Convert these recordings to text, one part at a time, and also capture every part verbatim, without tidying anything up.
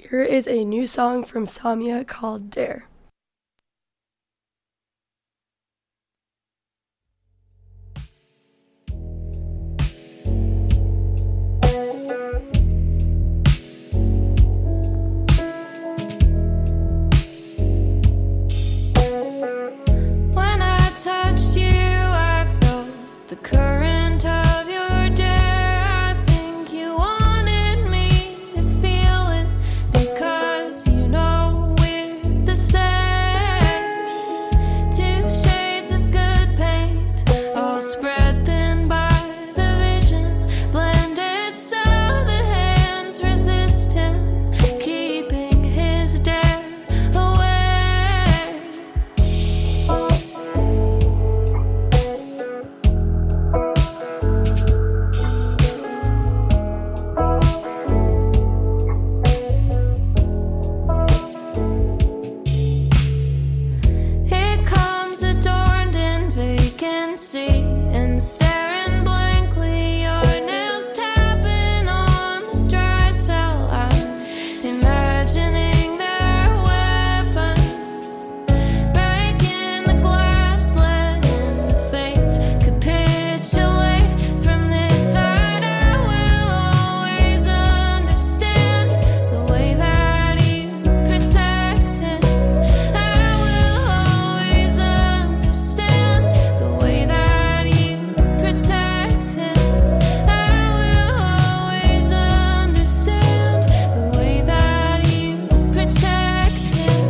Here is a new song from Samia called Dare. When I touched you, I felt the current of your dare. I think you wanted me to feel it because you know we're the same. Two shades of good paint, all spread thin by the vision, blended so the hands resist him, keeping his dare away. It comes adorned in vacancy and staring blankly, your nails tapping on the dry cell. I'm imagining their weapons, breaking the glass, letting the fates capitulate. From this side, I will always understand the way that you protect him. I will always understand the way that you protect him. I will always understand the way that you protect him.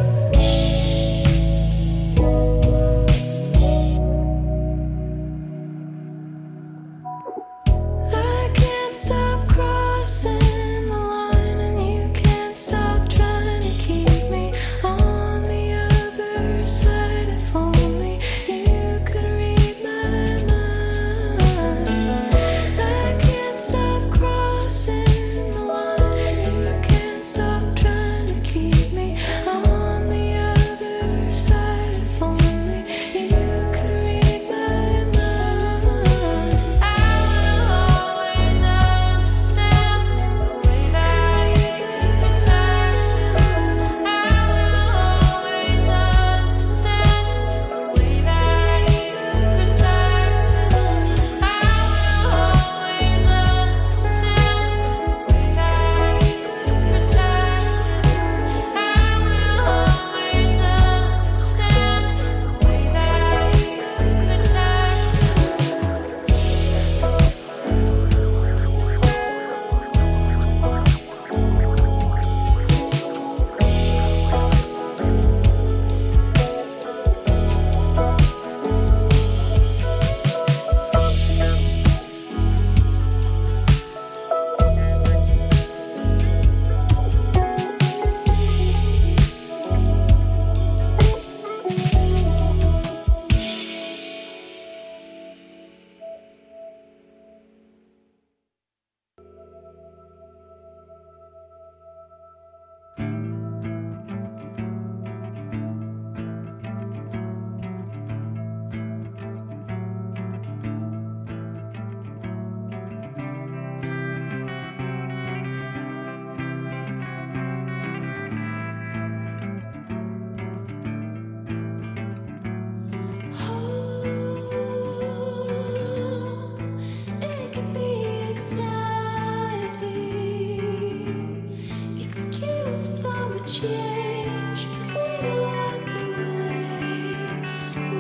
I can't stop crossing the line, and you can't stop trying to keep me on the other side. If only you could read my mind. I can't stop crossing the line, and you can't stop trying to keep me on the other side. If only you could read my mind. I will always understand the way that you protect him. I will always understand the way that you protect him. I will always understand the way that you protect him. I will always understand the way that you It can be exciting, excuse for a change if we don't like the way we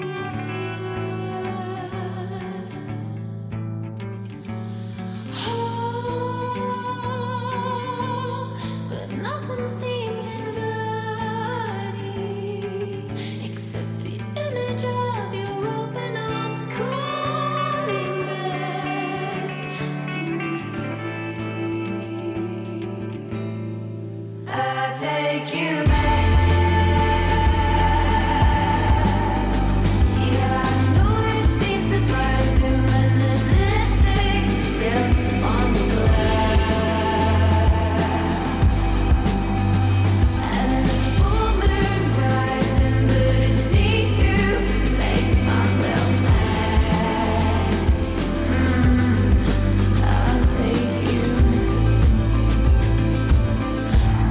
want. But nothing seems inviting except the image of your open arms calling back to me. I take you back. Yeah, I know it seems surprising when there's lipstick still on the glass, and the full moon rising, but it's me who makes myself mad. Mm, I'll take you.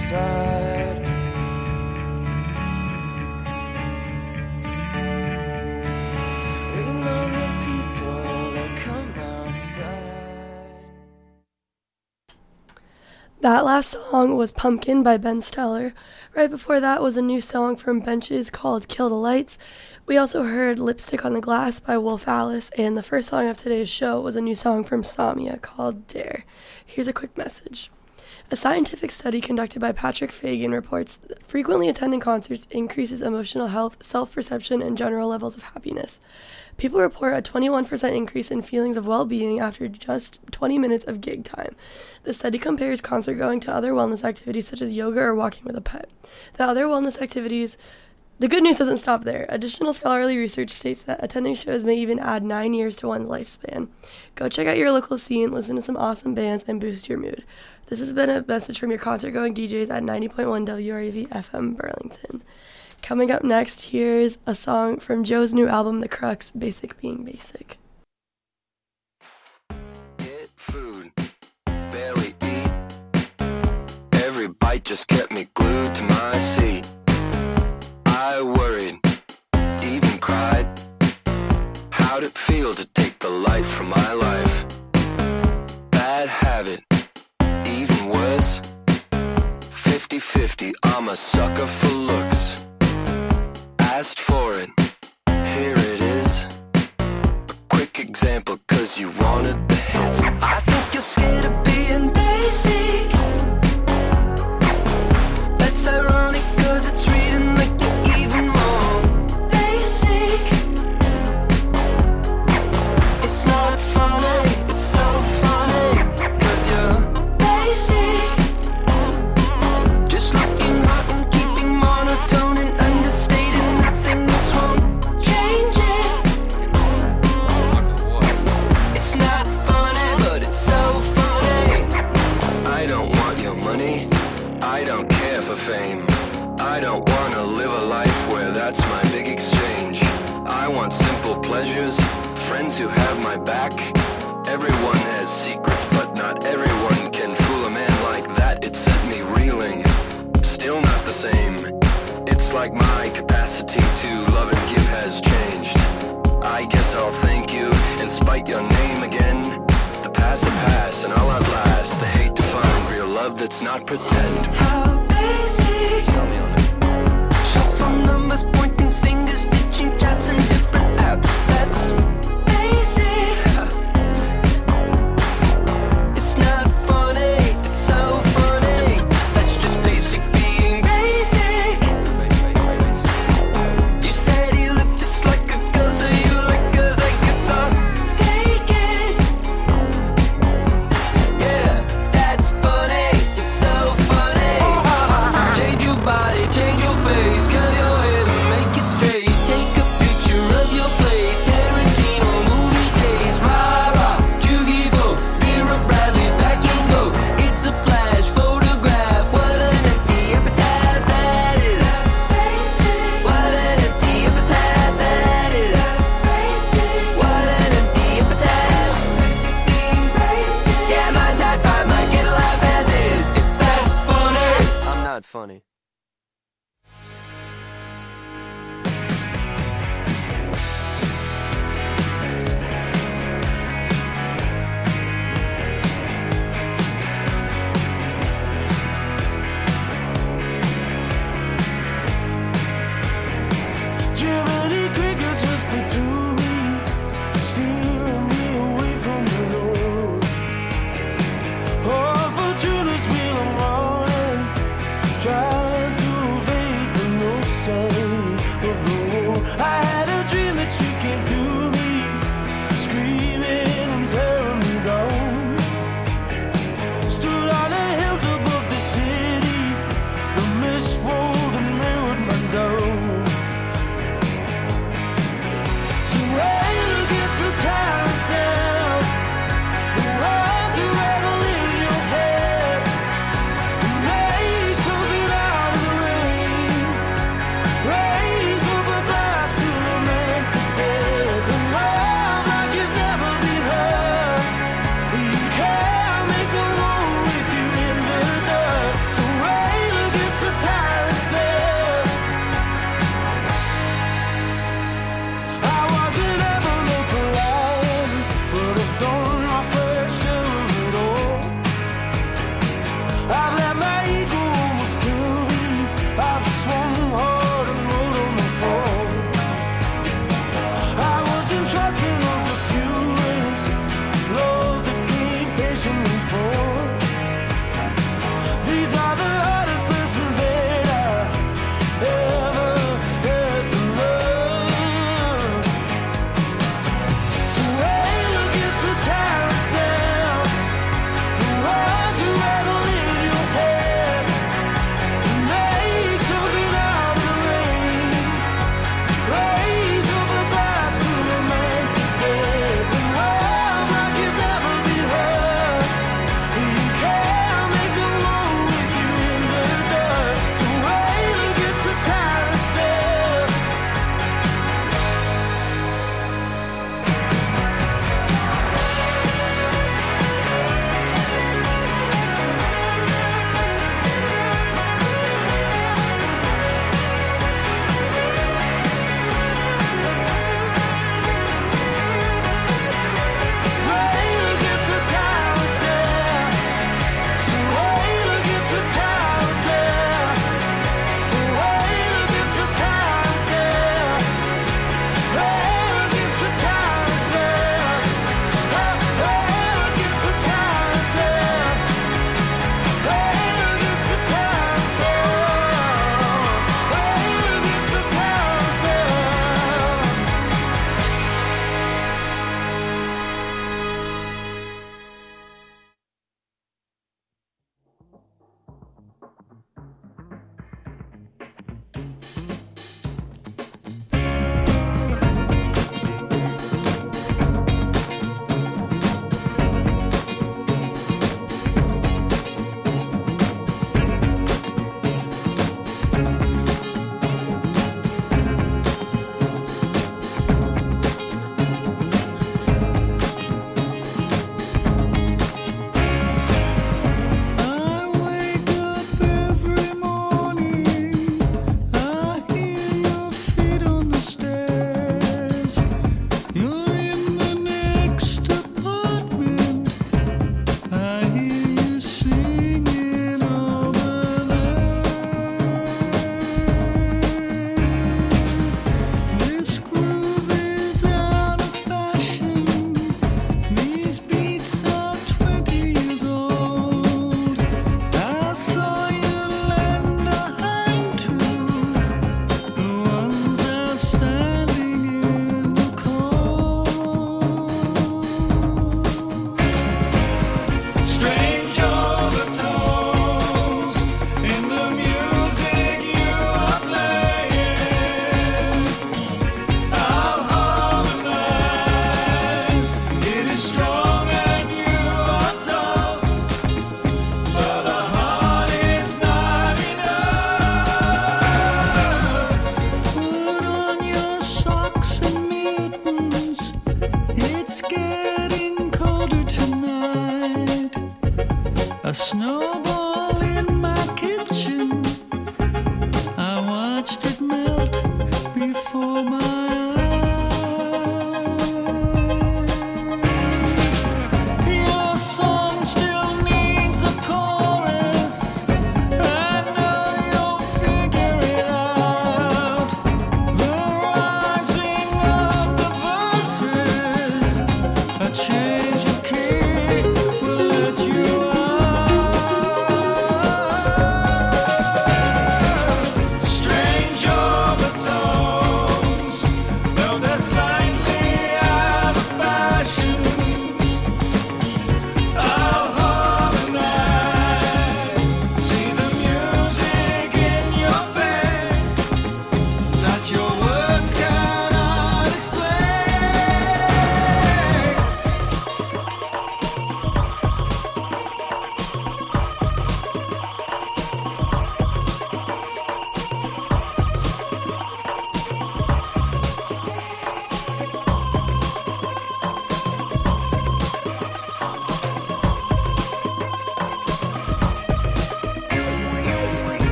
outside. We know the people that come outside. That last song was Pumpkin by Ben Steller. Right before that was a new song from Benches called Kill the Lights. We also heard Lipstick on the Glass by Wolf Alice, and the first song of today's show was a new song from Samia called Dare. Here's a quick message. A scientific study conducted by Patrick Fagan reports that frequently attending concerts increases emotional health, self-perception, and general levels of happiness. People report a twenty-one percent increase in feelings of well-being after just twenty minutes of gig time. The study compares concert going to other wellness activities such as yoga or walking with a pet. The other wellness activities The good news doesn't stop there. Additional scholarly research states that attending shows may even add nine years to one's lifespan. Go check out your local scene, listen to some awesome bands, and boost your mood. This has been a message from your concert-going D Js at ninety point one W R A V F M Burlington. Coming up next, here's a song from Joe's new album, The Crux, Basic Being Basic. Get food, barely eat. Every bite just kept me glued to my seat. I worried, even cried. How'd it feel to take the light from my life? Bad habit, even worse. fifty-fifty, I'm a sucker for looks. Asked for it, here it is. A quick example, cause you wanted the hits. I think you're scared of being basic. That's ironic, cause it's reading like you're even more basic. It's not funny, it's so funny, cause you're basic. Just looking hot and keeping monotone and understating nothing. This won't change it. It's not funny, but it's so funny. I don't want your money, I don't care for fame. I don't wanna live a life where that's my big exchange. I want simple pleasures, friends who have my back. Everyone has secrets, but not everyone can fool a man like that. It sent me reeling, still not the same. It's like my capacity to love and give has changed. I guess I'll thank you and spite your name again. The past the past and I'll outlast the hate to find real love that's not pretend. How basic? Tell me on it. Shuffle numbers, pointing fingers, ditching chats and different apps. That's basic. It's not funny, it's so funny. That's just basic being basic. You said you look just like a girl, so you like girls, I guess I'll take it. Yeah, that's funny, you're so funny.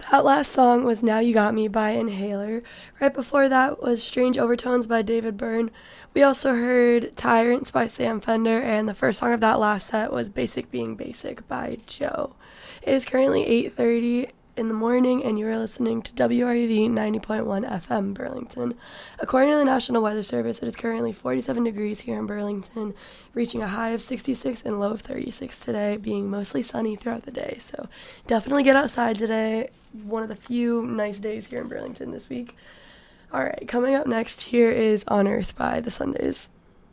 That last song was Now You Got Me by Inhaler. Right before that was Strange Overtones by David Byrne. We also heard Tyrants by Sam Fender, and the first song of that last set was Basic Being Basic by Joe. It is currently eight thirty in the morning, and you are listening to W R U V ninety point one F M Burlington. According to the National Weather Service, it is currently forty-seven degrees here in Burlington, reaching a high of sixty-six and low of thirty-six today, being mostly sunny throughout the day. So definitely get outside today. One of the few nice days here in Burlington this week. All right, coming up next, here is On Earth by the Sundays.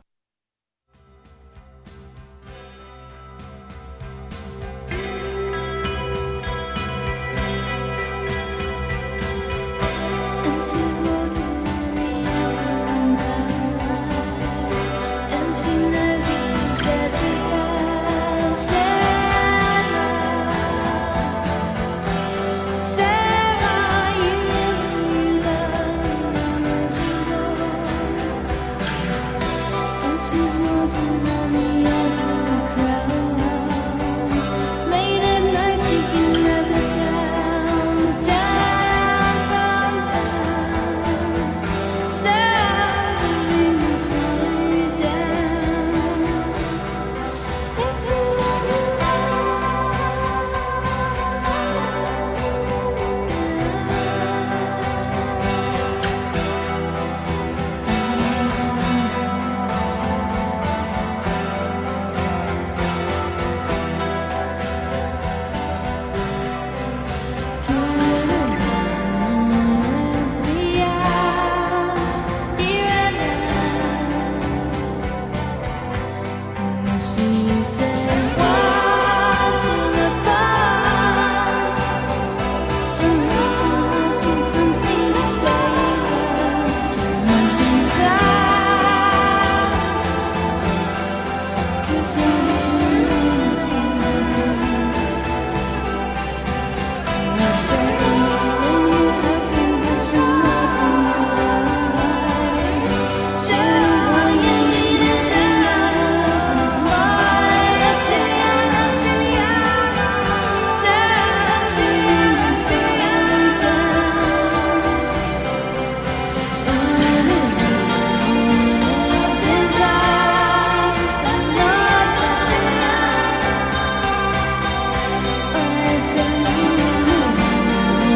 And she's walking on the edge of window, and she knows you forget the past. Sarah, Sarah, you live and you learn, and as you go. And she's walking on the edge of the crowd. Late at night, you can never tell, down from town. Sounds of rain swallow you down. It's a long she said, what's in the bar? Arrangement must be something to say, but don't do that, 'cause I don't know anything. And I say, when you're hoping for some more from your life, so why you need it tonight? It's more too young, too young. So too young and straight out down. And in his eyes, that don't let too young. I don't know.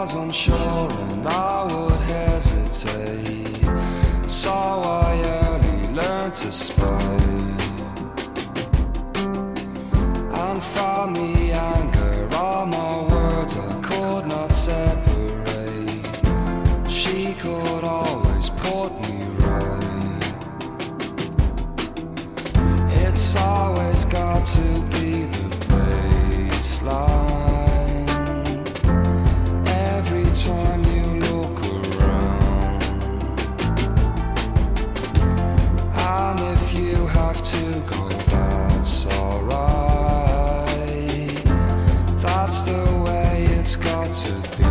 was unsure and I would hesitate, so I early learned to spy and found the anger on my words I could not separate. She could always put me right. It's always got to be the baseline. Every time you look around, and if you have to go, that's alright. That's the way it's got to be.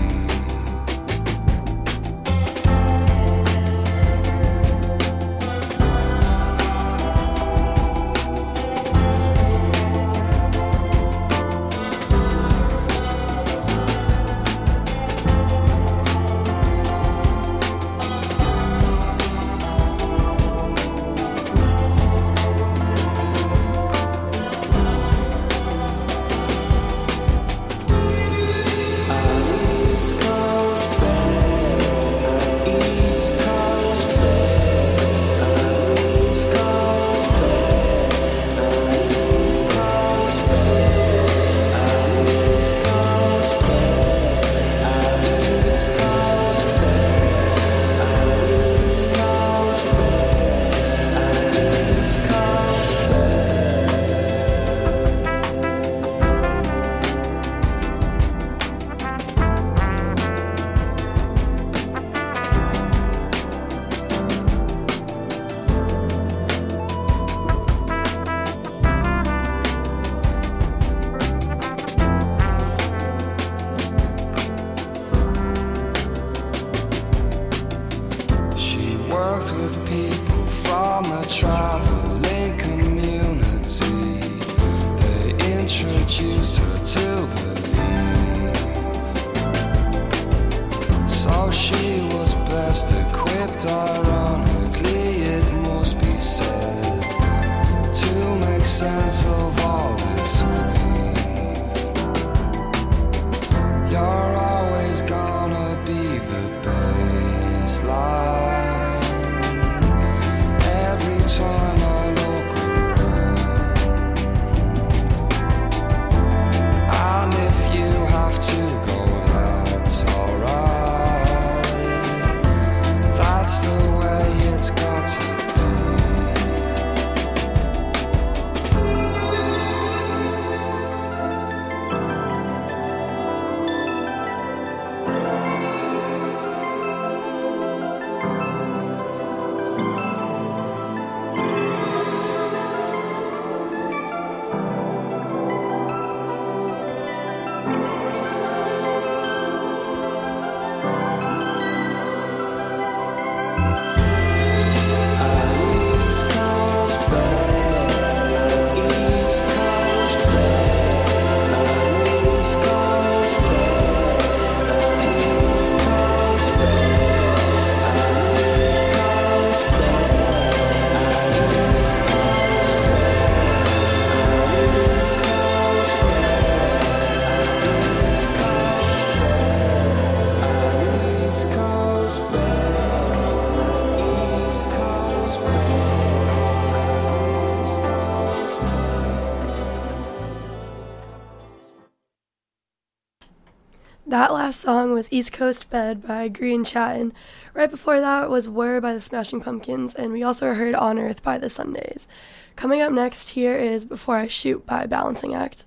That last song was East Coast Bed by Green Chattin'. Right before that was Were by the Smashing Pumpkins, and we also heard On Earth by the Sundays. Coming up next here is Before I Shoot by Balancing Act.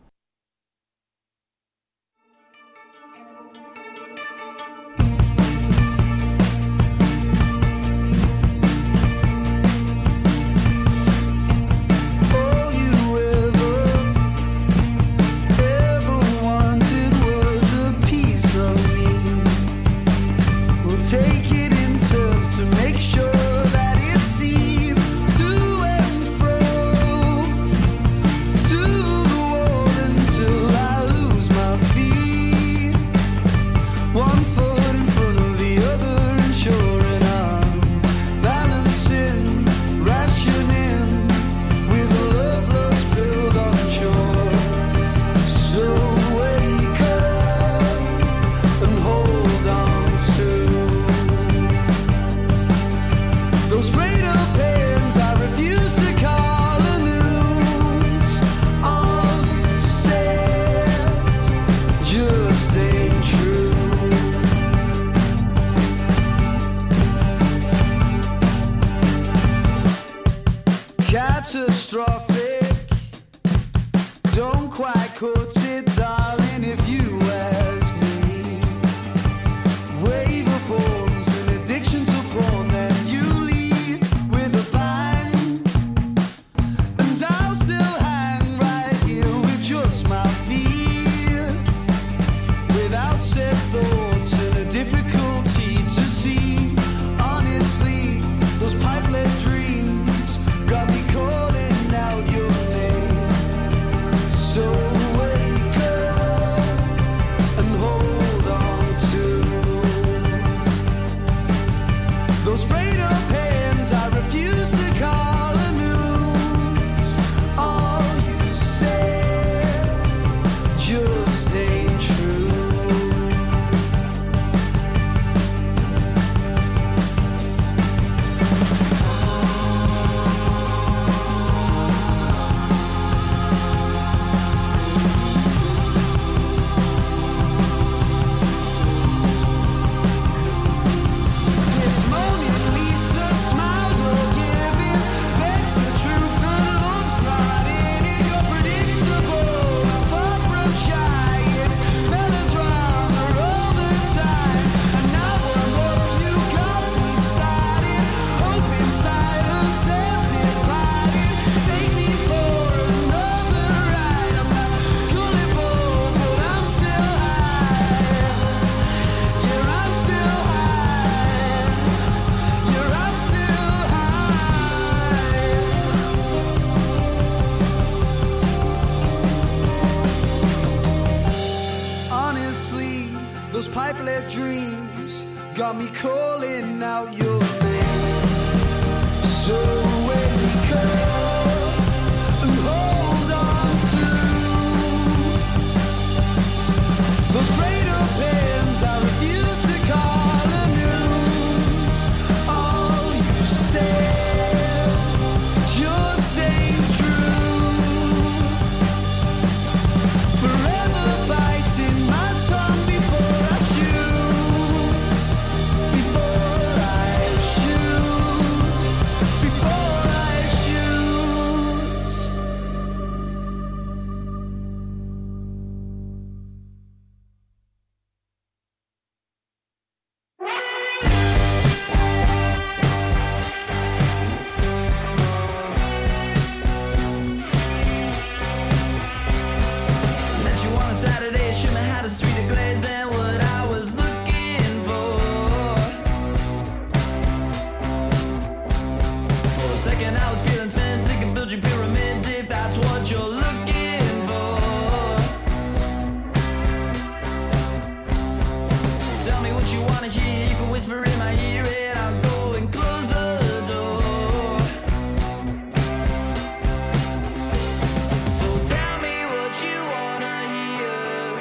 Take it in turns to make sure that it seems to and fro, to the wall until I lose my feet. One foot in front of the other, ensuring I'm balancing, rationing with a love lost built on chores. So wake up. pipe-lit dreams got me calling out your name. So when we call and hold on to those radar pins I refuse to call a news. All you said just ain't true. Forever biting my tongue before I shoot. Before I shoot. Before I shoot. Met you on a Saturday, shouldn't have had a sweeter glaze than what I was looking for. For a second I was feeling spins, thinking build your pyramids if that's what you're looking for. Tell me what you wanna hear, you can whisper in my ear and I'll go and close the door. So tell me what you wanna hear.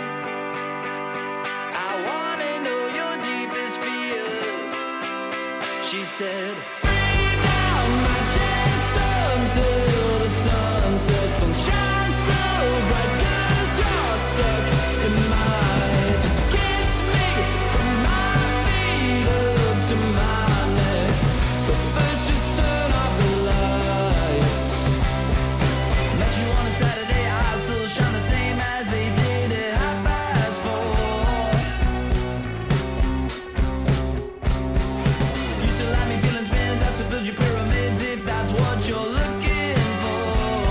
I wanna know your deepest fears. She said, breathe down my chest until the sun sets. Don't shine so bright 'cause you're stuck in my head. Just kiss me from my feet up to my neck. But first just turn off the lights. Met you on a Saturday, eyes still shine the same as they did at half past four. You still have me feeling spins, that's to build your pyramids if that's what you're looking for.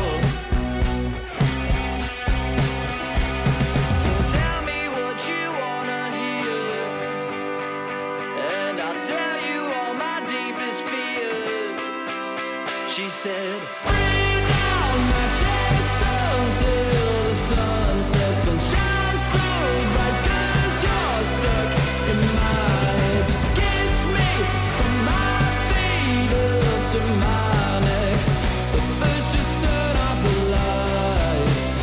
So tell me what you wanna hear, and I'll tell you all my deepest fears. She said, breathe down my chest until the sun sets. Don't shine so bright 'cause you're stuck in my head. Just kiss me from my feet up to my neck. But first just turn off the lights.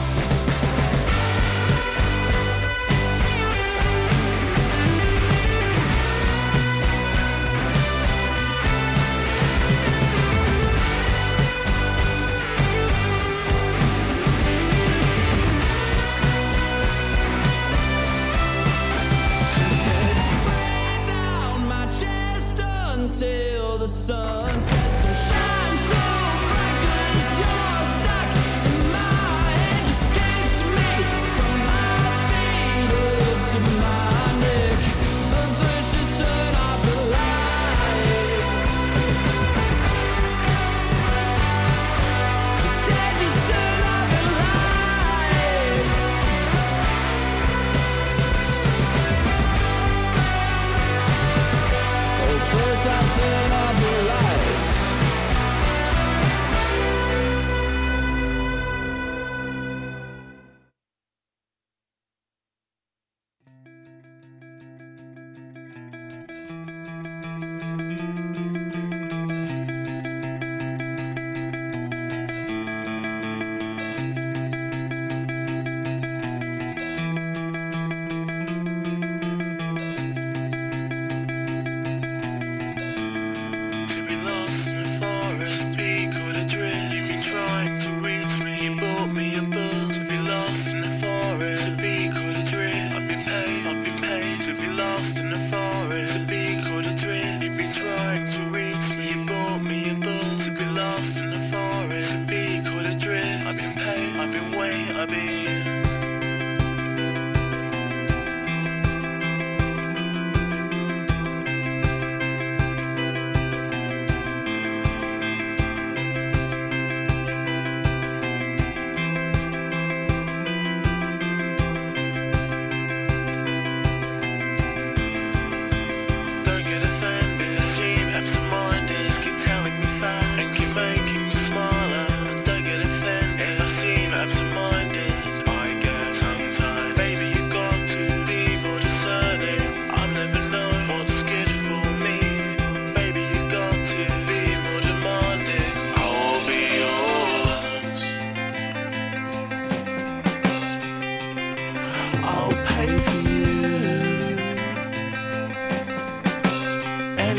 She said, breathe down my chest until the sun sets. Don't shine so bright 'cause you're stuck in my head. Just kiss me from my feet up to my neck. But first just turn off the lights. I said just turn off the lights. Oh, first I'll turn off the lights. To be lost in the forest, peak or the drift. You've been trying to reach me, you bought me a book. To be lost in the forest, to peak or the drift. I've been paid, I've been paid. To be lost in the forest, to peak or the drift. You've been trying to reach me, you bought me a book. To be lost in the forest, to peak or the drift. I've been paid, I've been waiting, I've been.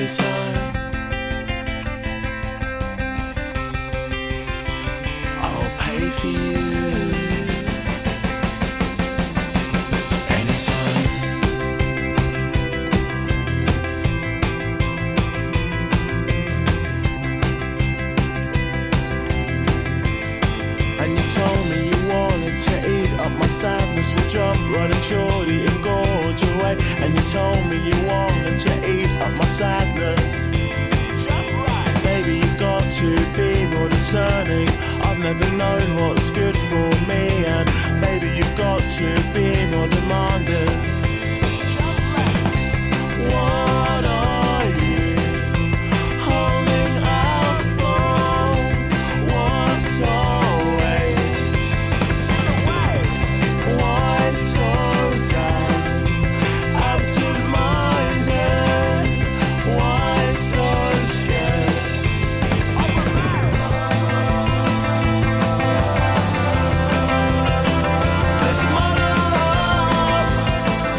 anytime. I'll pay for you anytime. And you told me you wanted to eat up my sadness. We jump, run and shorty and gorge away. And you told me you wanted to eat up my sadness. Jump right. Baby, you got to be more discerning. I've never known what's good for me. And baby, you've got to be more demanding. Jump right. What are you holding out for? What's always? Why so down? Absent-minded. Why so scared? There's more than love.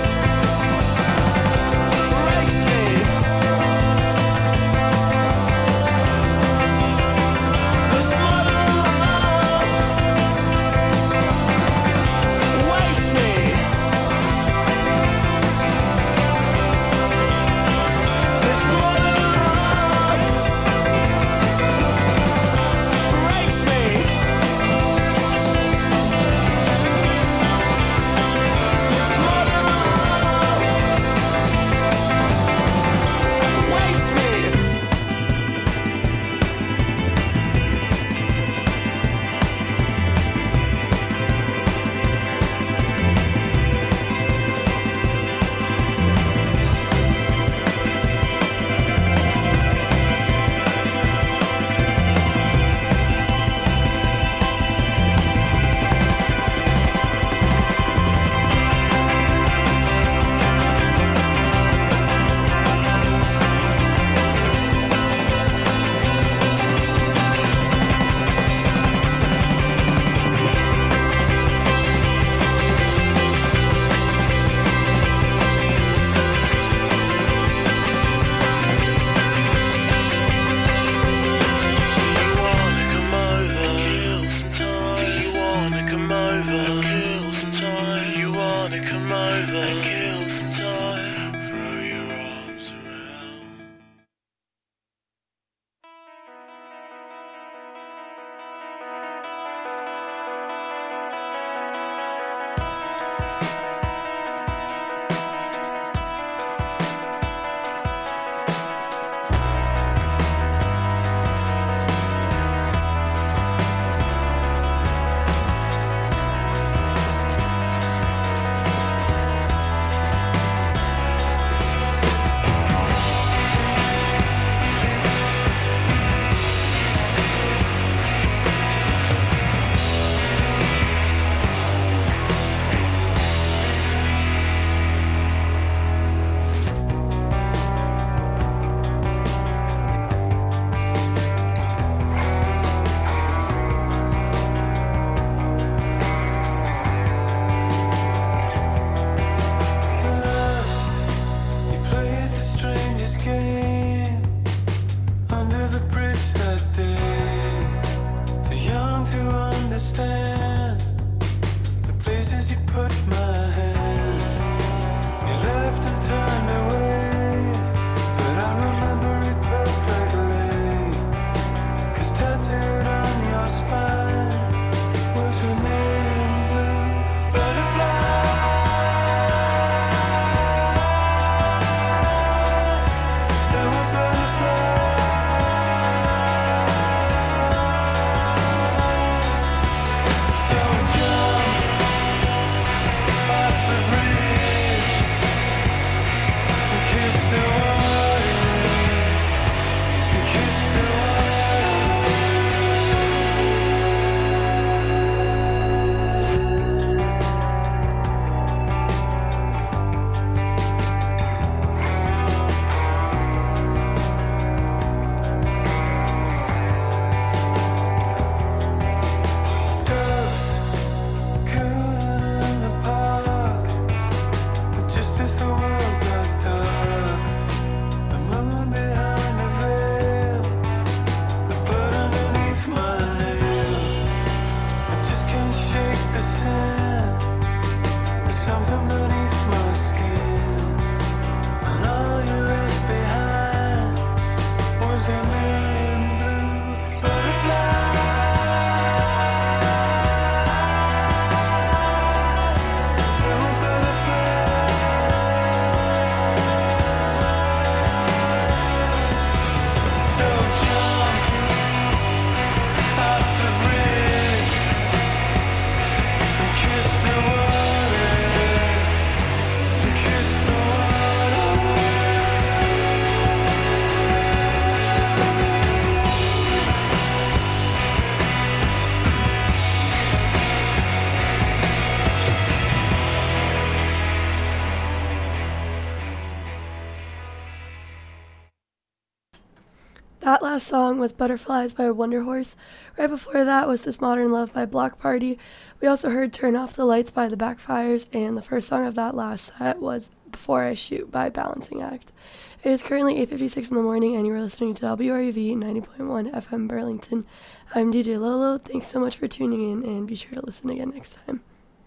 That last song was Butterflies by Wonder Horse. Right before that was This Modern Love by Block Party. We also heard Turn Off the Lights by The Backfires, and the first song of that last set was Before I Shoot by Balancing Act. It is currently eight fifty-six in the morning, and you are listening to W R U V ninety point one F M Burlington. I'm D J Lolo. Thanks so much for tuning in, and be sure to listen again next time.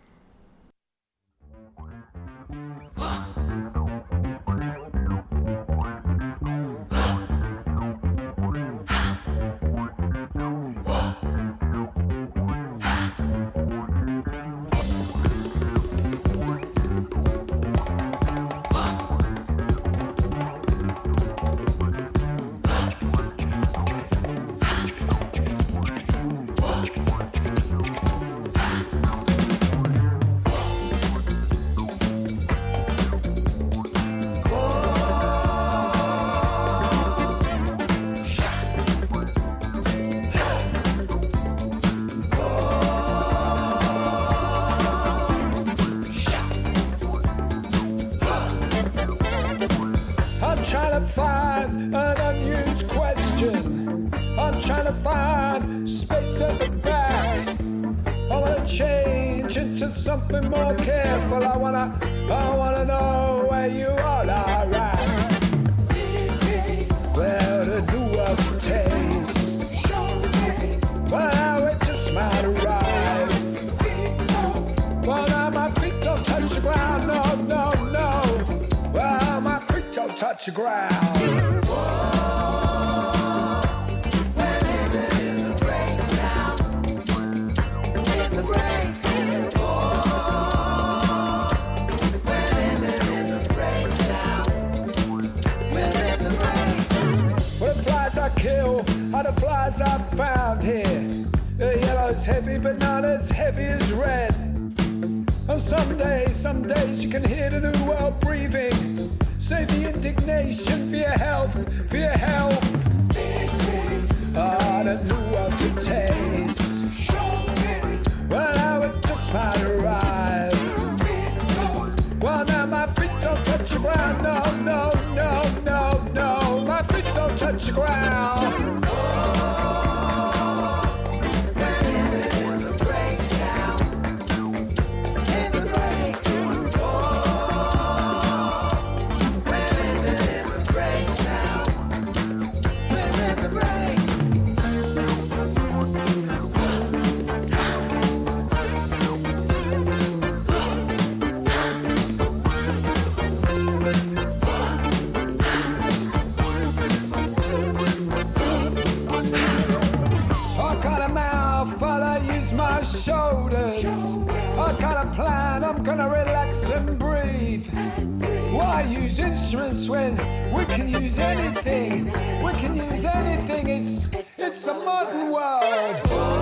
Something more careful. I wanna, I wanna know where you all are at. Where to do what it takes. Well, how it just might arrive. Well, now my feet don't touch the ground. No, no, no. Well, my feet don't touch the ground. Kill are the flies I found here. The yellow's heavy, but not as heavy as red. And some days, some days you can hear the new world breathing. Save the indignation for your health, for your health. Ah, the new world to taste. Well, now it just might arrive. Well, now my feet don't touch the ground. No, no, no, no, no. My feet don't touch the ground. Shoulders. I got a plan, I'm gonna relax and breathe. Why use instruments when we can use anything? We can use anything, it's, it's a modern world.